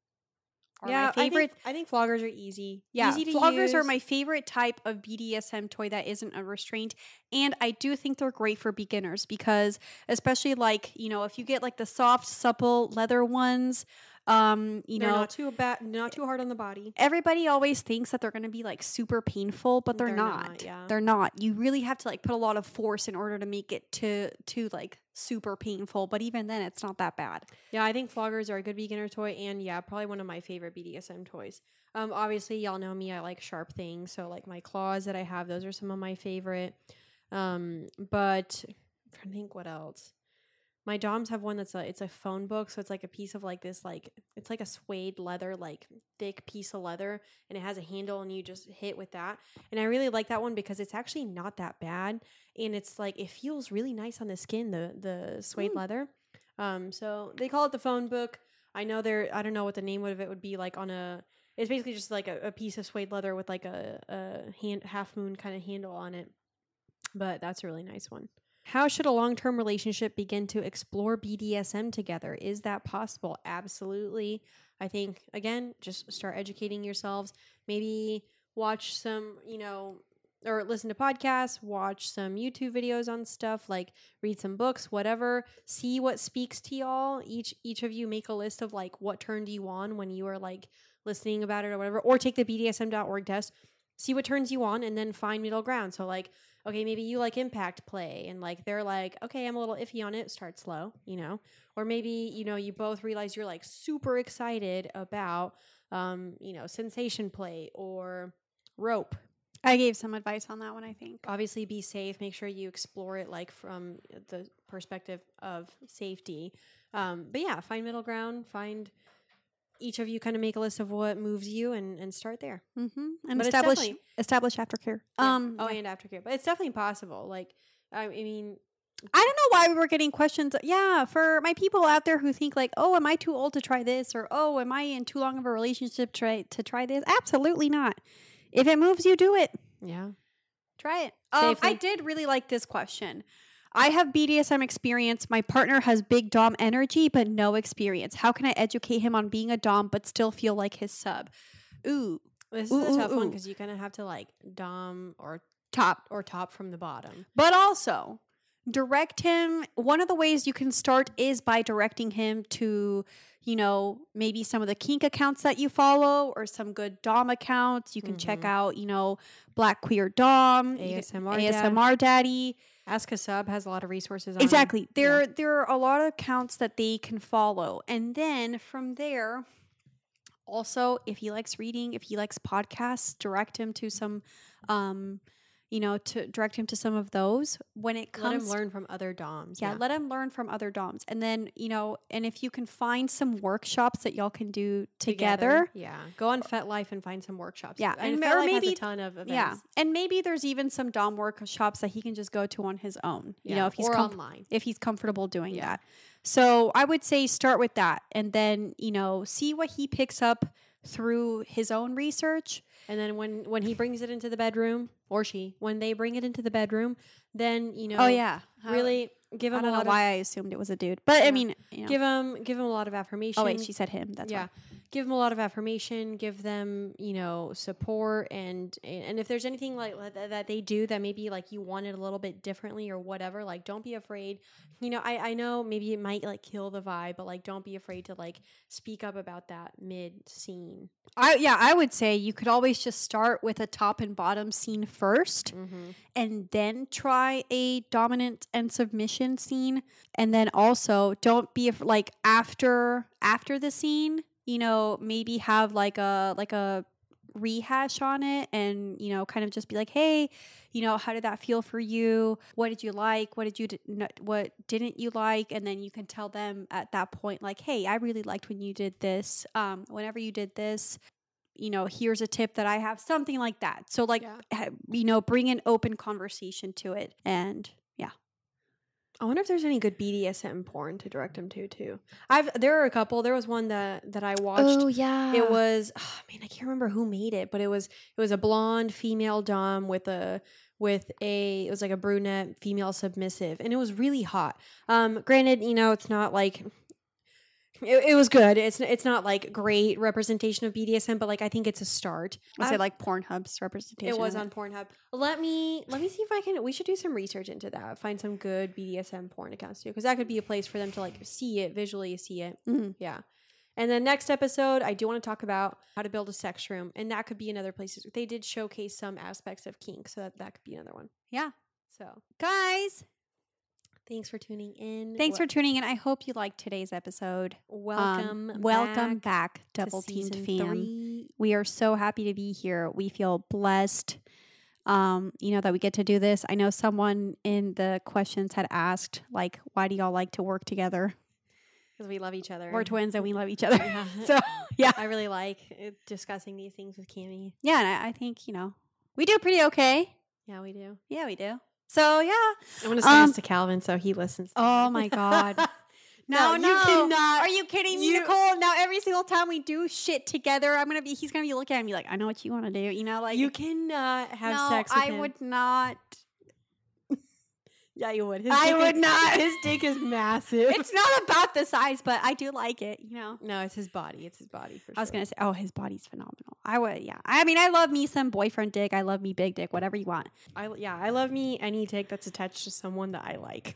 S2: Yeah, my favorite. I think floggers are easy.
S1: Yeah,
S2: easy to
S1: floggers
S2: use.
S1: are my favorite type of BDSM toy that isn't a restraint. And I do think they're great for beginners because, especially like, you know, if you get like the soft, supple leather ones, you
S2: They're
S1: know,
S2: not too bad, not too hard on the body.
S1: everybody always thinks that they're going to be like super painful, but they're
S2: They're
S1: not.
S2: not, yeah.
S1: They're not. You really have to like put a lot of force in order to make it to like super painful. But even then, it's not that bad.
S2: Yeah, I think floggers are a good beginner toy, and yeah, probably one of my favorite BDSM toys. Obviously, y'all know me. I like sharp things, so like my claws that I have, those are some of my favorite. But I'm trying to think what else. My doms have one it's a phone book, so it's like a piece of like this, like it's like a suede leather, like thick piece of leather, and it has a handle, and you just hit with that. And I really like that one because it's actually not that bad, and it's like it feels really nice on the skin, the suede leather. So they call it the phone book. I know I don't know what the name of it would be like on a. It's basically just like a piece of suede leather with like a half moon kind of handle on it, but that's a really nice one. How should a long-term relationship begin to explore BDSM together? Is that possible? Absolutely. I think, again, just start educating yourselves. Maybe watch some, you know, or listen to podcasts, watch some YouTube videos on stuff, like read some books, whatever. See what speaks to y'all. Each of you make a list of like what turned you on when you were like listening about it or whatever. Or take the BDSM.org test. See what turns you on and then find middle ground. So like, okay, maybe you like impact play and like they're like, okay, I'm a little iffy on it. Start slow, you know? Or maybe, you know, you both realize you're like super excited about, you know, sensation play or rope.
S1: I gave some advice on that one, I think.
S2: Obviously be safe. Make sure you explore it like from the perspective of safety. But yeah, find middle ground, find each of you kind of make a list of what moves you and start there.
S1: Mm-hmm. And
S2: But it's
S1: establish aftercare.
S2: Yeah. And aftercare. But it's definitely possible. Like, I mean,
S1: I don't know why we were getting questions. Yeah, for my people out there who think like, oh, am I too old to try this? Or, oh, am I in too long of a relationship to try this? Absolutely not. If it moves you, do it.
S2: yeah.
S1: Try it.
S2: Safely.
S1: I did really like this question. I have BDSM experience. My partner has big Dom energy, but no experience. How can I educate him on being a Dom, but still feel like his sub? Ooh.
S2: This is a tough one because you kind of have to like dom or top from the bottom.
S1: But also, direct him. One of the ways you can start is by directing him to, you know, maybe some of the kink accounts that you follow or some good Dom accounts. You can check out, you know, Black Queer Dom, ASMR Daddy.
S2: Ask a Sub has a lot of resources on
S1: Exactly. There are a lot of accounts that they can follow. And then from there, also, if he likes reading, if he likes podcasts, direct him to some, to direct him to some of those. When it comes,
S2: let him learn from other Doms.
S1: Yeah, let him learn from other Doms. And then, you know, and if you can find some workshops that y'all can do together.
S2: Yeah. Go on FetLife and find some workshops.
S1: Yeah.
S2: And FetLife has a ton of events.
S1: Yeah. And maybe there's even some Dom workshops that he can just go to on his own. You know, if he's
S2: online.
S1: If he's comfortable doing that. So I would say start with that and then, you know, see what he picks up through his own research.
S2: And then when he brings it into the bedroom, or when they bring it into the bedroom, then, you know, really give him
S1: I don't know why I assumed it was a dude. But I mean, you know.
S2: Give him a lot of affirmation.
S1: Oh wait, she said him. That's why.
S2: Give them a lot of affirmation, give them, you know, support, and if there's anything like that they do that maybe like you want it a little bit differently or whatever, like don't be afraid. You know, I know maybe it might like kill the vibe, but like don't be afraid to like speak up about that mid scene.
S1: I would say you could always just start with a top and bottom scene first, and then try a dominant and submission scene, and then also don't be like after the scene. You know, maybe have like a rehash on it and, you know, kind of just be like, hey, you know, how did that feel for you? What did you like? What didn't you like? And then you can tell them at that point, like, hey, I really liked when you did this. Whenever you did this, here's a tip that I have, something like that. So like,
S2: Yeah.
S1: Bring an open conversation to it. And
S2: I wonder if there's any good BDSM porn to direct them to too. There are a couple. There was one that I watched.
S6: Oh yeah.
S2: It was I can't remember who made it, but it was a blonde female dom with it was like a brunette female submissive, and it was really hot. Granted, it's not like it was good. It's not like great representation of BDSM, but like I think it's a start.
S1: was it like Pornhub's representation?
S2: It was
S1: of
S2: on Pornhub. Let me see if I can. We should do some research into that. Find some good BDSM porn accounts too, because that could be a place for them to like visually see it.
S1: Mhm.
S2: Yeah. And then next episode, I do want to talk about how to build a sex room, and that could be another place. They did showcase some aspects of kink, so that could be another one.
S1: Yeah.
S2: So
S1: Guys,
S2: thanks for tuning in.
S1: thanks for tuning in. I hope you liked today's episode. Welcome back, Double Teamed
S2: season
S1: fam.
S2: 3.
S1: We are so happy to be here. We feel blessed, that we get to do this. I know someone in the questions had asked, like, why do y'all like to work together?
S2: Because we love each other.
S1: We're twins and we love each other.
S2: Yeah.
S1: So, yeah.
S2: I really like discussing these things with Cammie.
S1: Yeah, and I think, we do pretty okay.
S2: Yeah, we do.
S1: Yeah, we do. So, yeah.
S2: I'm going to send this to Calvin so he listens. To
S1: Oh,
S2: it.
S1: my God. No,
S2: you cannot.
S1: Are you kidding me, Nicole? Now, every single time we do shit together, he's going to be looking at me like, I know what you want to do. Like,
S2: You cannot have
S1: no,
S2: sex with
S1: I
S2: him.
S1: would not.
S2: Yeah, you would.
S1: I would not.
S2: His dick is massive.
S1: It's not about the size, but I do like it,
S2: No, it's his body. It's his body for sure.
S1: I was going to say, his body's phenomenal. I would, yeah. I mean, I love me some boyfriend dick. I love me big dick, whatever you want.
S2: I love me any dick that's attached to someone that I like.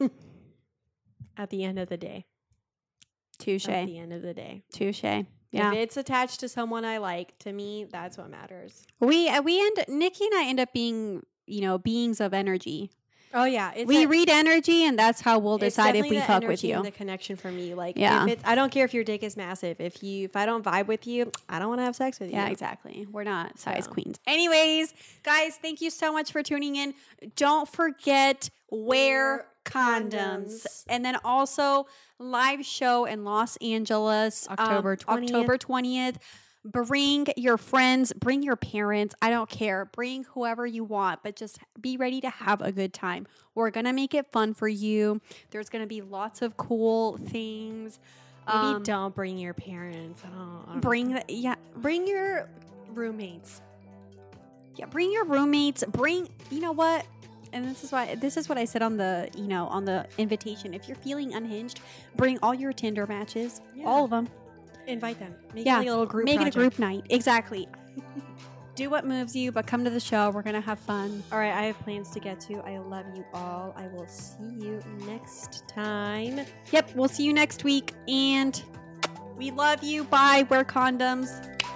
S2: At the end of the day.
S1: Touche.
S2: At the end of the day.
S1: Touche. Yeah.
S2: If it's attached to someone I like, to me, that's what matters.
S1: Nikki and I end up being, beings of energy.
S2: Oh yeah,
S1: We read energy, and that's how we'll decide if we fuck with you.
S2: The connection for me, like,
S1: Yeah.
S2: I don't care if your dick is massive. If I don't vibe with you, I don't want to have sex with you.
S1: Yeah, exactly. We're not size
S2: So.
S1: queens. Anyways, guys, thank you so much for tuning in. Don't forget, wear condoms. And then also live show in Los Angeles,
S2: October 20th.
S1: October 20th. Bring your friends, bring your parents. I don't care. Bring whoever you want, but just be ready to have a good time. We're going to make it fun for you. There's going to be lots of cool things.
S2: Maybe don't bring your parents. I don't
S1: Bring
S2: bring your roommates.
S1: Yeah, bring your roommates. You know what? And this is what I said on the, on the invitation. If you're feeling unhinged, bring all your Tinder matches,
S2: Yeah.
S1: all of them.
S2: Invite them. Make
S1: Yeah,
S2: it like a little group
S1: Make
S2: project.
S1: it a group night. Exactly. Do what moves you, but come to the show. We're gonna have fun.
S2: All right, I have plans to get to. I love you all. I will see you next time.
S1: Yep, we'll see you next week, and we love you. Bye. Wear condoms.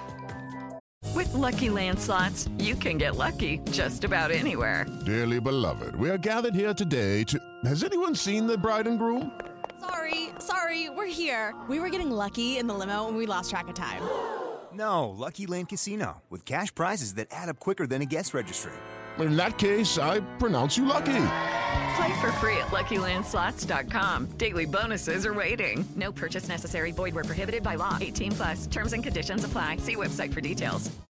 S7: With Lucky Land Slots, you can get lucky just about anywhere.
S8: Dearly beloved, we are gathered here today to... Has anyone seen the bride and groom?
S9: Sorry, we're here. We were getting lucky in the limo and we lost track of time.
S10: No, Lucky Land Casino, with cash prizes that add up quicker than a guest registry.
S8: In that case, I pronounce you lucky.
S7: Play for free at LuckyLandSlots.com. Daily bonuses are waiting. No purchase necessary. Void where prohibited by law. 18+. Terms and conditions apply. See website for details.